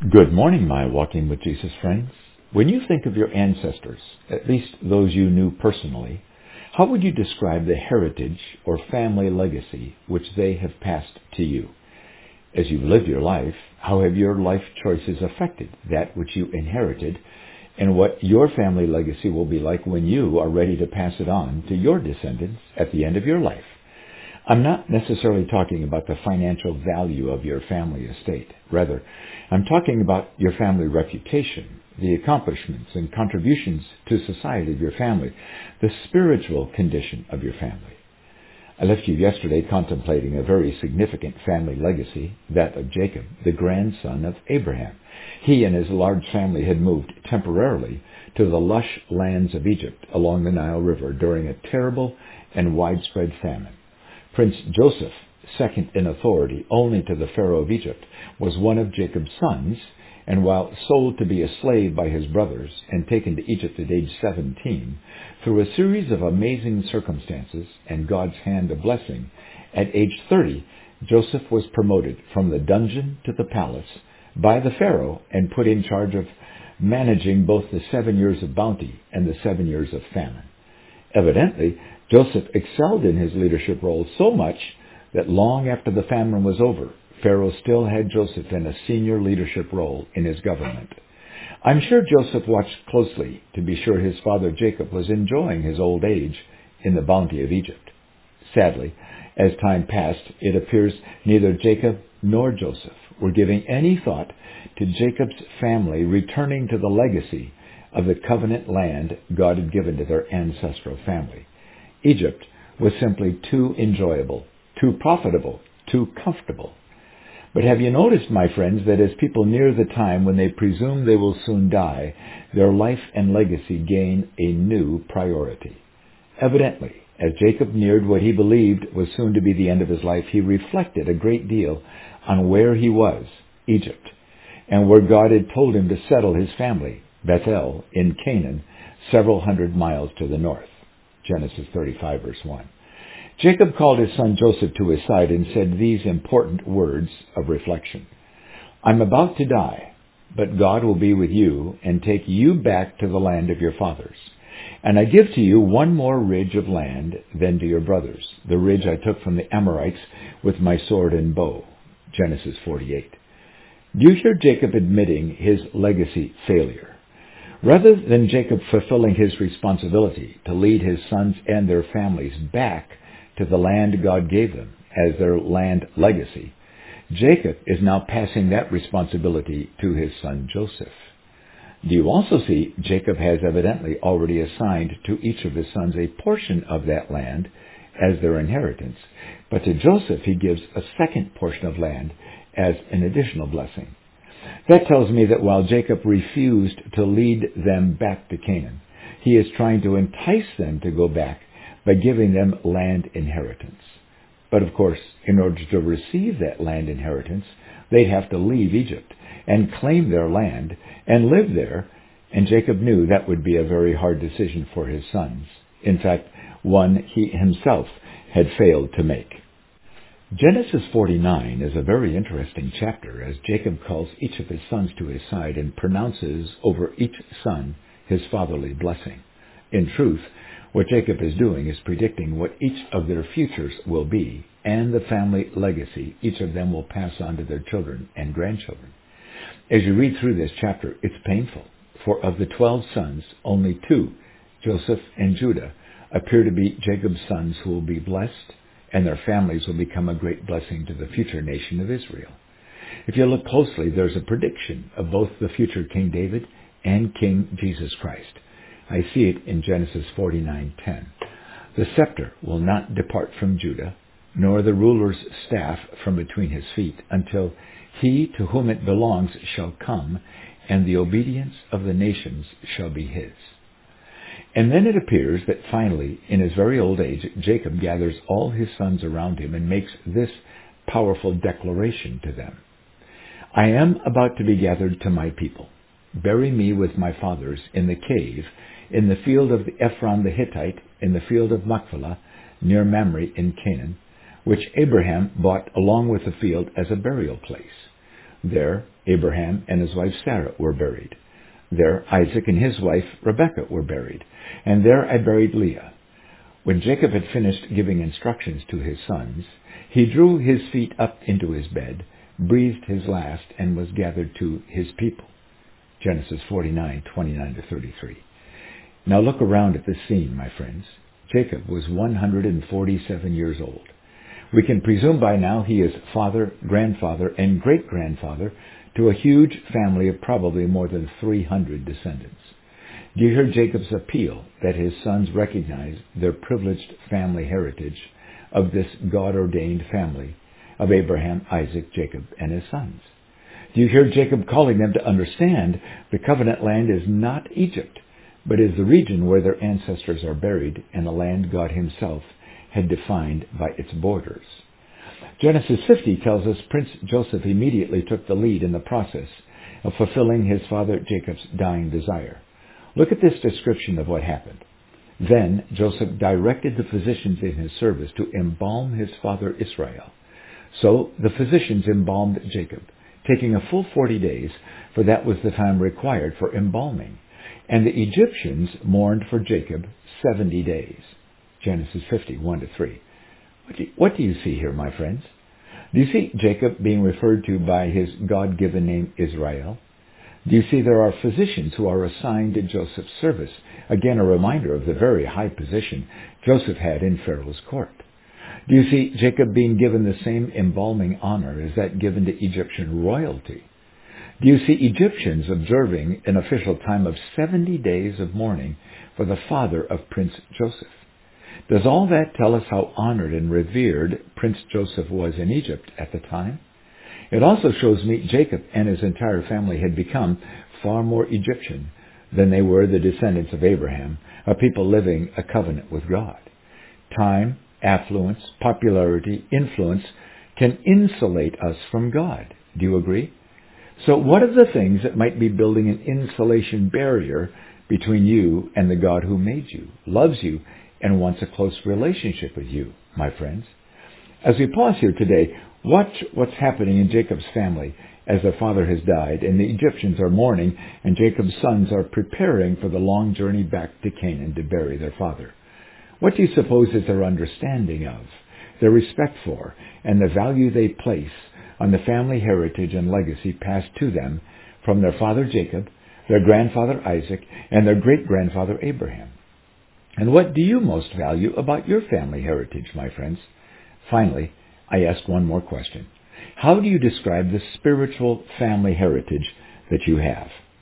Good morning, my Walking with Jesus friends. When you think of your ancestors, at least those you knew personally, how would you describe the heritage or family legacy which they have passed to you? As you've lived your life, how have your life choices affected that which you inherited, and what your family legacy will be like when you are ready to pass it on to your descendants at the end of your life? I'm not necessarily talking about the financial value of your family estate. Rather, I'm talking about your family reputation, the accomplishments and contributions to society of your family, the spiritual condition of your family. I left you yesterday contemplating a very significant family legacy, that of Jacob, the grandson of Abraham. He and his large family had moved temporarily to the lush lands of Egypt along the Nile River during a terrible and widespread famine. Prince Joseph, second in authority only to the Pharaoh of Egypt, was one of Jacob's sons, and while sold to be a slave by his brothers and taken to Egypt at age 17, through a series of amazing circumstances and God's hand of blessing, at age 30, Joseph was promoted from the dungeon to the palace by the Pharaoh and put in charge of managing both the 7 years of bounty and the 7 years of famine. Evidently, Joseph excelled in his leadership role so much that long after the famine was over, Pharaoh still had Joseph in a senior leadership role in his government. I'm sure Joseph watched closely to be sure his father Jacob was enjoying his old age in the bounty of Egypt. Sadly, as time passed, it appears neither Jacob nor Joseph were giving any thought to Jacob's family returning to the legacy of the covenant land God had given to their ancestral family. Egypt was simply too enjoyable, too profitable, too comfortable. But have you noticed, my friends, that as people near the time when they presume they will soon die, their life and legacy gain a new priority? Evidently, as Jacob neared what he believed was soon to be the end of his life, he reflected a great deal on where he was, Egypt, and where God had told him to settle his family, Bethel, in Canaan, several hundred miles to the north. Genesis 35, verse 1. Jacob called his son Joseph to his side and said these important words of reflection. I'm about to die, but God will be with you and take you back to the land of your fathers. And I give to you one more ridge of land than to your brothers, the ridge I took from the Amorites with my sword and bow. Genesis 48. Do you hear Jacob admitting his legacy failure? Rather than Jacob fulfilling his responsibility to lead his sons and their families back to the land God gave them as their land legacy, Jacob is now passing that responsibility to his son Joseph. Do you also see Jacob has evidently already assigned to each of his sons a portion of that land as their inheritance, but to Joseph he gives a second portion of land as an additional blessing. That tells me that while Jacob refused to lead them back to Canaan, he is trying to entice them to go back by giving them land inheritance. But of course, in order to receive that land inheritance, they'd have to leave Egypt and claim their land and live there, and Jacob knew that would be a very hard decision for his sons. In fact, one he himself had failed to make. Genesis 49 is a very interesting chapter as Jacob calls each of his sons to his side and pronounces over each son his fatherly blessing. In truth, what Jacob is doing is predicting what each of their futures will be and the family legacy each of them will pass on to their children and grandchildren. As you read through this chapter, it's painful, for of the 12 sons, only 2, Joseph and Judah, appear to be Jacob's sons who will be blessed, and their families will become a great blessing to the future nation of Israel. If you look closely, there's a prediction of both the future King David and King Jesus Christ. I see it in Genesis 49:10. The scepter will not depart from Judah, nor the ruler's staff from between his feet, until he to whom it belongs shall come, and the obedience of the nations shall be his. And then it appears that finally, in his very old age, Jacob gathers all his sons around him and makes this powerful declaration to them. I am about to be gathered to my people. Bury me with my fathers in the cave, in the field of Ephron the Hittite, in the field of Machpelah, near Mamre in Canaan, which Abraham bought along with the field as a burial place. There Abraham and his wife Sarah were buried. There Isaac and his wife Rebekah were buried. And there I buried Leah. When Jacob had finished giving instructions to his sons, he drew his feet up into his bed, breathed his last, and was gathered to his people. Genesis 49:29-33. Now look around at this scene, my friends. Jacob was 147 years old. We can presume by now he is father, grandfather, and great-grandfather to a huge family of probably more than 300 descendants. Do you hear Jacob's appeal that his sons recognize their privileged family heritage of this God-ordained family of Abraham, Isaac, Jacob, and his sons? Do you hear Jacob calling them to understand the covenant land is not Egypt, but is the region where their ancestors are buried and the land God himself had defined by its borders? Genesis 50 tells us Prince Joseph immediately took the lead in the process of fulfilling his father Jacob's dying desire. Look at this description of what happened. Then Joseph directed the physicians in his service to embalm his father Israel. So the physicians embalmed Jacob, taking a full 40 days, for that was the time required for embalming. And the Egyptians mourned for Jacob 70 days. Genesis 50, 1-3. What do you see here, my friends? Do you see Jacob being referred to by his God-given name Israel? Do you see there are physicians who are assigned to Joseph's service? Again, a reminder of the very high position Joseph had in Pharaoh's court. Do you see Jacob being given the same embalming honor as that given to Egyptian royalty? Do you see Egyptians observing an official time of 70 days of mourning for the father of Prince Joseph? Does all that tell us how honored and revered Prince Joseph was in Egypt at the time? It also shows me Jacob and his entire family had become far more Egyptian than they were the descendants of Abraham, a people living a covenant with God. Time, affluence, popularity, influence can insulate us from God. Do you agree? So what are the things that might be building an insulation barrier between you and the God who made you, loves you, and wants a close relationship with you, my friends? As we pause here today, watch what's happening in Jacob's family as their father has died and the Egyptians are mourning and Jacob's sons are preparing for the long journey back to Canaan to bury their father. What do you suppose is their understanding of, their respect for, and the value they place on the family heritage and legacy passed to them from their father Jacob, their grandfather Isaac, and their great-grandfather Abraham? And what do you most value about your family heritage, my friends? Finally, I ask one more question. How do you describe the spiritual family heritage that you have?